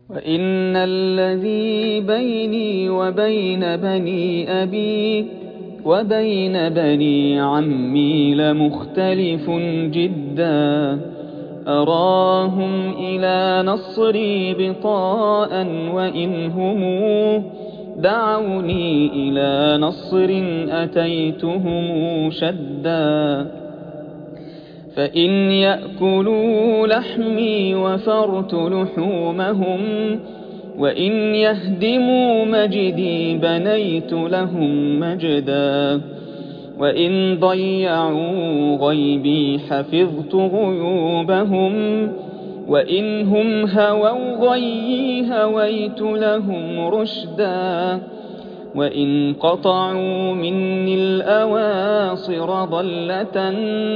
وإن الذي بيني وبين بني أبي وبين بني عمي لمختلف جدا. أراهم إلى نصري بطاء وإن هم دعوني إلى نصر أتيتهم شدا. فإن يأكلوا لحمي وفرت لحومهم وإن يهدموا مجدي بنيت لهم مجدا. وإن ضيعوا غيبي حفظت غيوبهم وإن هم هووا غيي هويت لهم رشدا. وإن قطعوا مني الأواصر ضلة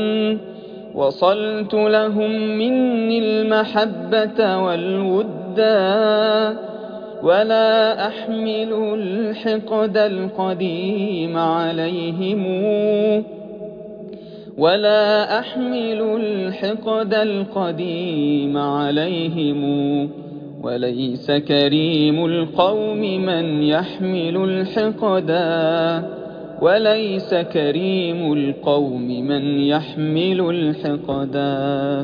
وصلت لهم مني المحبة والودا. ولا أحمل الحقد القديم عليهم وليس كريم القوم من يحمل الحقدا.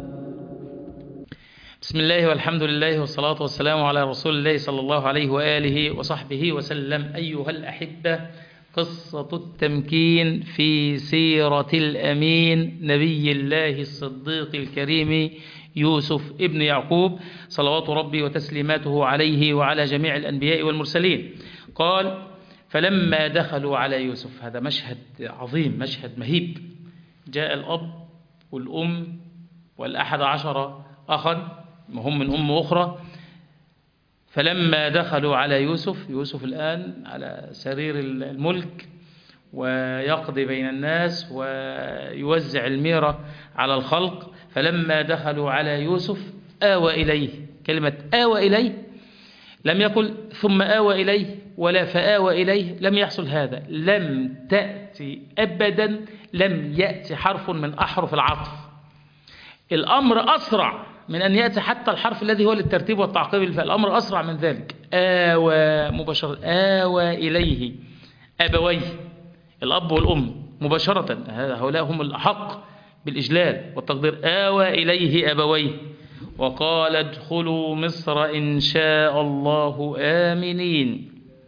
بسم الله والحمد لله والصلاة والسلام على رسول الله صلى الله عليه وآله وصحبه وسلم. أيها الأحبة، قصة التمكين في سيرة الأمين نبي الله الصديق الكريم يوسف ابن يعقوب صلوات ربي وتسليماته عليه وعلى جميع الأنبياء والمرسلين. قال: فلما دخلوا على يوسف. هذا مشهد عظيم، مشهد مهيب. جاء الأب والأم وال11 أخا هم من أم أخرى. فلما دخلوا على يوسف الآن على سرير الملك ويقضي بين الناس ويوزع الميرة على الخلق. فلما دخلوا على يوسف آوى إليه. كلمة آوى إليه لم يقل ثم آوى إليه ولا فآوى إليه، لم يحصل هذا، لم تأتي أبدا، لم يأتي حرف من أحرف العطف. الأمر أسرع من أن يأتي حتى الحرف الذي هو للترتيب والتعقيب، فالأمر أسرع من ذلك. آوى مباشرة، آوى إليه أبويه، الأب والأم مباشرة، هؤلاء هم الأحق بالإجلال والتقدير. آوى إليه أبويه وقال: ادخلوا مصر إن شاء الله آمنين.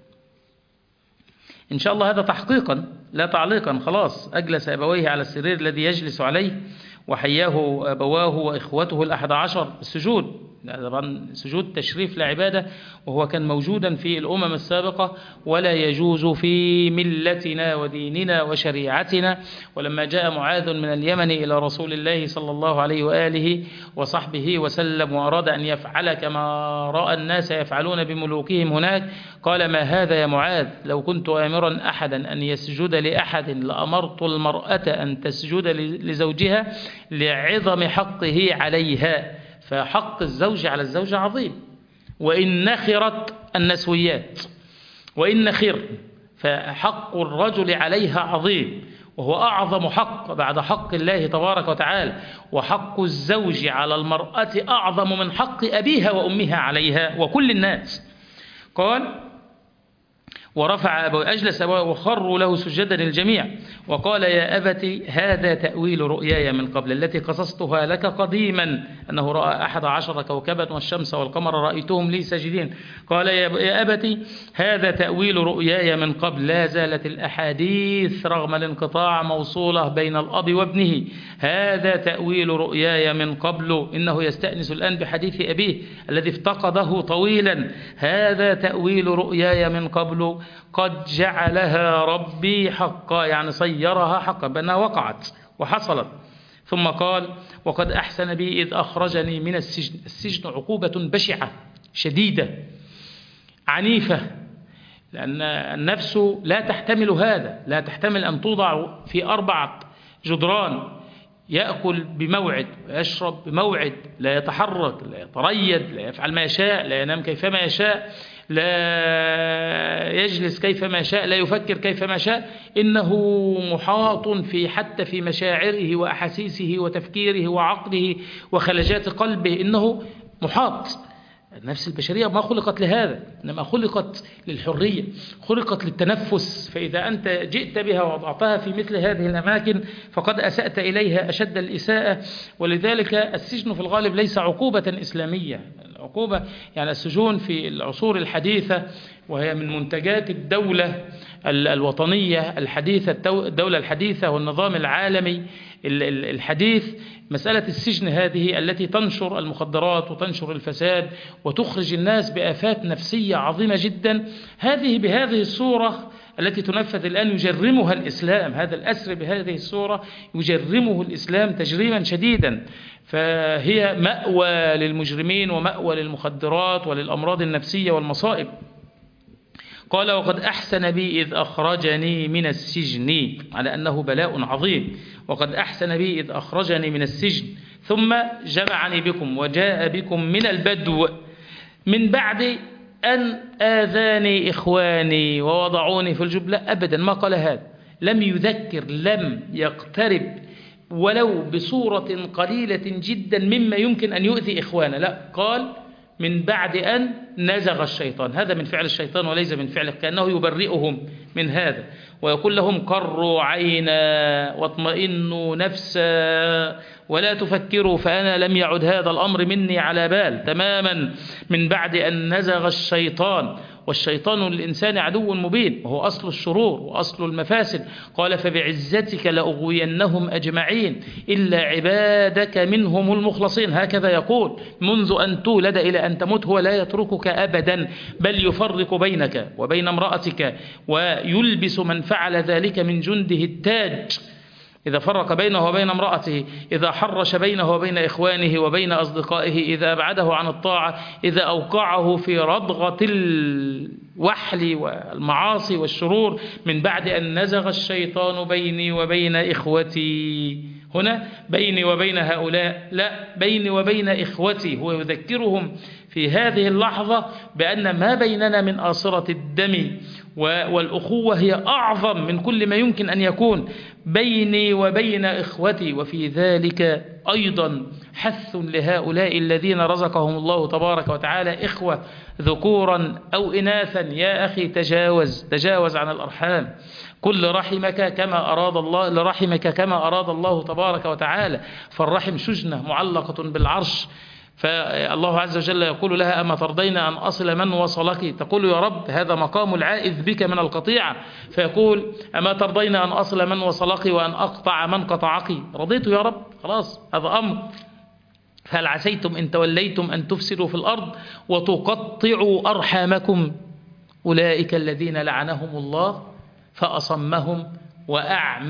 إن شاء الله هذا تحقيقا لا تعليقا. خلاص أجلس أبويه على السرير الذي يجلس عليه وحياه أبواه وإخوته ال11 السجود. طبعا سجود تشريف لعبادة، وهو كان موجودا في الأمم السابقة ولا يجوز في ملتنا وديننا وشريعتنا. ولما جاء معاذ من اليمن إلى رسول الله صلى الله عليه وآله وصحبه وسلم وأراد أن يفعل كما رأى الناس يفعلون بملوكهم هناك، قال: ما هذا يا معاذ؟ لو كنت آمرا أحدا أن يسجد لأحد لأمرت المرأة أن تسجد لزوجها لعظم حقه عليها. فحق الزوج على الزوجة عظيم. وإن نخرت النسويات وإن نخر، فحق الرجل عليها عظيم، وهو أعظم حق بعد حق الله تبارك وتعالى. وحق الزوج على المرأة أعظم من حق أبيها وأمها عليها وكل الناس. قال: ورفع أبوه، أجلس أبوه وخروا له سجدا الجميع. وقال: يا أبت هذا تأويل رؤياي من قبل التي قصصتها لك قديما، أنه رأى 11 كوكبا والشمس والقمر رأيتهم لي ساجدين. قال: يا أبت هذا تأويل رؤياي من قبل. لا زالت الأحاديث رغم الانقطاع موصولة بين الأب وابنه. هذا تأويل رؤياي من قبل. إنه يستأنس الآن بحديث أبيه الذي افتقده طويلا. هذا تأويل رؤياي من قبل قد جعلها ربي حقا، يعني صيرها حقا بأنها وقعت وحصلت. ثم قال: وقد أحسن بي إذ أخرجني من السجن. السجن عقوبة بشعة شديدة عنيفة، لأن النفس لا تحتمل هذا، لا تحتمل أن توضع في 4 جدران، يأكل بموعد ويشرب بموعد، لا يتحرك، لا يتريد، لا يفعل ما يشاء، لا ينام كيفما يشاء، لا يجلس كيفما شاء، لا يفكر كيفما شاء. إنه محاط حتى في مشاعره وأحاسيسه وتفكيره وعقله وخلجات قلبه، إنه محاط. النفس البشرية ما خلقت لهذا، إنما خلقت للحرية، خلقت للتنفس. فإذا أنت جئت بها ووضعتها في مثل هذه الأماكن فقد أسأت إليها أشد الإساءة. ولذلك السجن في الغالب ليس عقوبة إسلامية. العقوبة يعني السجون في العصور الحديثة، وهي من منتجات الدولة الوطنية الحديثة، الدولة الحديثة والنظام العالمي الحديث، مسألة السجن هذه التي تنشر المخدرات وتنشر الفساد وتخرج الناس بآفات نفسية عظيمة جدا، هذه بهذه الصورة التي تنفذ الآن يجرمها الإسلام. هذا الأسر بهذه الصورة يجرمه الإسلام تجريما شديدا، فهي مأوى للمجرمين ومأوى للمخدرات وللأمراض النفسية والمصائب. قال: وقد أحسن بي إذ أخرجني من السجن، على أنه بلاء عظيم. وقد أحسن بي إذ أخرجني من السجن ثم جمعني بكم وجاء بكم من البدو من بعد أن آذاني إخواني ووضعوني في الجب. لا أبدا، ما قال هذا، لم يذكر، لم يقترب ولو بصورة قليلة جدا مما يمكن أن يؤذي إخوانا. لا، قال من بعد أن نزغ الشيطان. هذا من فعل الشيطان وليس من فعله، كأنه يبرئهم من هذا ويقول لهم: قروا عينا واطمئنوا نفسا ولا تفكروا، فأنا لم يعد هذا الأمر مني على بال تماما من بعد أن نزغ الشيطان. والشيطان للإنسان عدو مبين، وهو أصل الشرور وأصل المفاسد. قال: فبعزتك لأغوينهم أجمعين إلا عبادك منهم المخلصين. هكذا يقول منذ أن تولد إلى أن تموت، هو لا يتركك أبدا، بل يفرق بينك وبين امرأتك ويلبس من فعل ذلك من جنده التاج. إذا فرق بينه وبين امرأته، إذا حرش بينه وبين إخوانه وبين أصدقائه، إذا أبعده عن الطاعة، إذا أوقعه في رضغة الوحل والمعاصي والشرور، من بعد أن نزغ الشيطان بيني وبين إخوتي. هنا بيني وبين هؤلاء، لا، بيني وبين إخوتي. هو يذكرهم في هذه اللحظة بأن ما بيننا من آصرة الدم والأخوة هي أعظم من كل ما يمكن أن يكون بيني وبين إخوتي. وفي ذلك أيضا حث لهؤلاء الذين رزقهم الله تبارك وتعالى إخوة ذكورا أو إناثا: يا أخي تجاوز عن الأرحام، كل رحمك كما أراد الله، لرحمك كما أراد الله تبارك وتعالى. فالرحم شجنة معلقة بالعرش، فالله عز وجل يقول لها: أما ترضين أن أصل من وصلك؟ تقول: يا رب، هذا مقام العائذ بك من القطيعة. فيقول: أما ترضين أن أصل من وصلك وأن أقطع من قطعك؟ رضيت يا رب، خلاص، هذا أمر. فهل عسيتم إن توليتم أن تفسدوا في الأرض وتقطعوا أرحامكم؟ أولئك الذين لعنهم الله فأصمهم وأعمى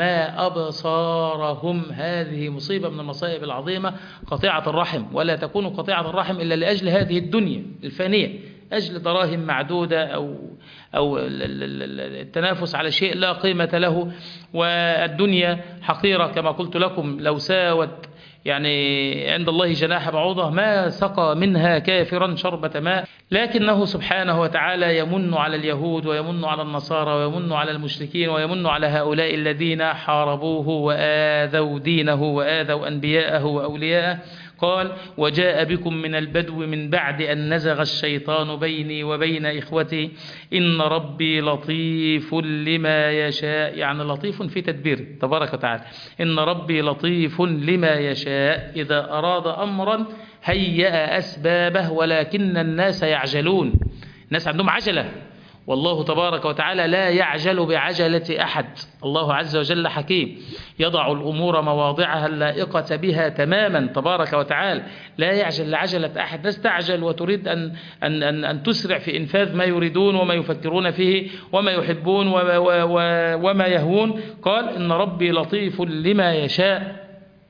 أبصارهم. هذه مصيبة من المصائب العظيمة، قطيعة الرحم. ولا تكون قطيعة الرحم إلا لأجل هذه الدنيا الفانية، أجل دراهم معدودة أو التنافس على شيء لا قيمة له. والدنيا حقيرة كما قلت لكم، لو ساوت يعني عند الله جناح بعوضة ما سقى منها كافرا شربة ماء. لكنه سبحانه وتعالى يمن على اليهود ويمن على النصارى ويمن على المشركين ويمن على هؤلاء الذين حاربوه وآذوا دينه وآذوا أنبياءه وأولياءه. قال: وجاء بكم من البدو من بعد أن نزغ الشيطان بيني وبين إخوتي إن ربي لطيف لما يشاء. يعني لطيف في تدبيره تبارك وتعالى. إن ربي لطيف لما يشاء، إذا أراد أمرا هيأ أسبابه، ولكن الناس يعجلون. الناس عندهم عجلة، والله تبارك وتعالى لا يعجل بعجلة أحد. الله عز وجل حكيم، يضع الأمور مواضعها اللائقة بها تماما تبارك وتعالى، لا يعجل لعجلة أحد. تستعجل وتريد أن تسرع في إنفاذ ما يريدون وما يفكرون فيه وما يحبون وما يهوون. قال: إن ربي لطيف لما يشاء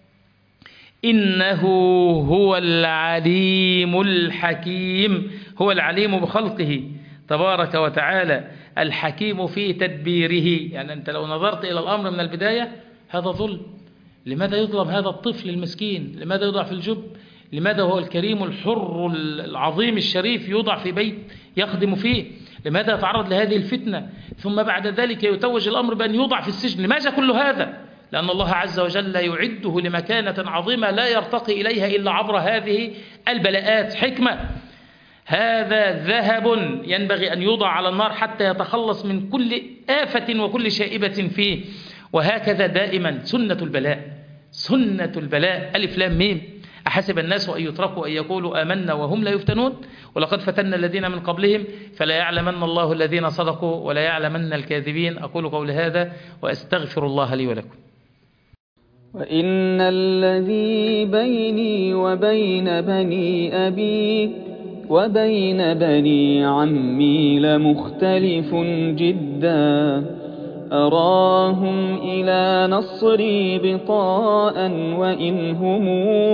إنه هو العليم الحكيم. هو العليم بخلقه تبارك وتعالى، الحكيم في تدبيره. يعني أنت لو نظرت إلى الأمر من البداية، هذا ظلم. لماذا يظلم هذا الطفل المسكين؟ لماذا يوضع في الجب؟ لماذا هو الكريم الحر العظيم الشريف يوضع في بيت يخدم فيه؟ لماذا يتعرض لهذه الفتنة؟ ثم بعد ذلك يتوج الأمر بأن يوضع في السجن. لماذا كل هذا؟ لأن الله عز وجل يعده لمكانة عظيمة لا يرتقي إليها إلا عبر هذه البلاءات. حكمة. هذا ذهب ينبغي أن يوضع على النار حتى يتخلص من كل آفة وكل شائبة فيه. وهكذا دائما سنة البلاء، سنة البلاء، ألف لام ميم. أحسب الناس أن يتركوا أن يقولوا آمنا وهم لا يفتنون ولقد فتنا الذين من قبلهم فلا يعلمن الله الذين صدقوا ولا يعلمن الكاذبين. أقول قولي هذا وأستغفر الله لي ولكم. وإن الذي بيني وبين بني أبي وبين بني عمي لمختلف جدا، أراهم إلى نصري بطاء وإن هم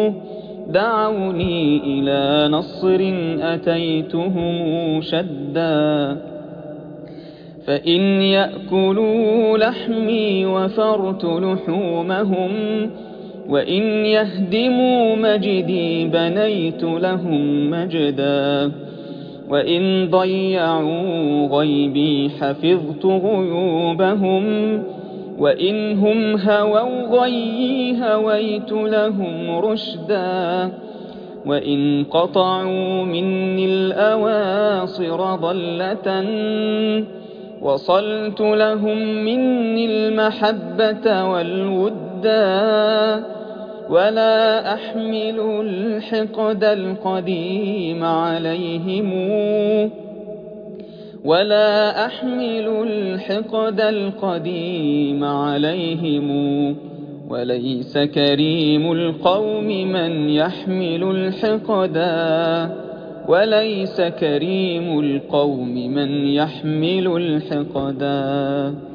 دعوني إلى نصر أتيتهم شدا. فإن يأكلوا لحمي وفرت لحومهم وإن يهدموا مجدي بنيت لهم مجدا. وإن ضيعوا غيبي حفظت غيوبهم وإن هم هووا غيي هويت لهم رشدا. وإن قطعوا مني الأواصر ضلة وصلت لهم مني المحبة والودا. ولا أحمل الحقد القديم عليهم ولا أحمل الحقد القديم عليهم. وليس كريم القوم من يحمل الحقدا وليس كريم القوم من يحمل الحقدا.